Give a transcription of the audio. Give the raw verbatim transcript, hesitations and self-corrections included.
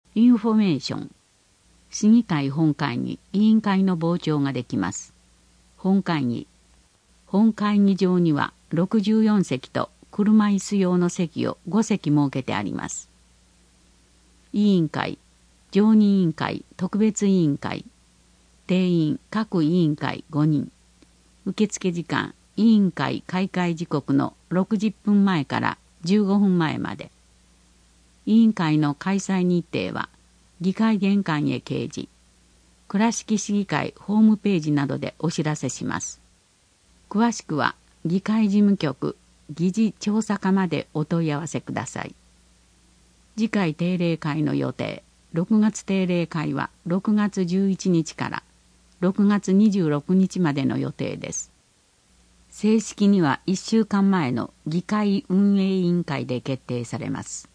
インフォメーション。市議会本会議、委員会の傍聴ができます。本会議。本会議場にはろくじゅうよんせきと車椅子用の席をごせき設けてあります。委員会、常任委員会、特別委員会、定員各委員会ごにん。受付時間、委員会開会時刻のろくじゅっぷんまえからじゅうごふんまえまで。委員会の開催日程は議会玄関へ掲示、倉敷市議会ホームページなどでお知らせします。詳しくは議会事務局議事調査課までお問い合わせください。次回定例会の予定、ろくがつ定例会はろくがつじゅういちにちからろくがつにじゅうろくにちまでの予定です。正式にはいっしゅうかんまえの議会運営委員会で決定されます。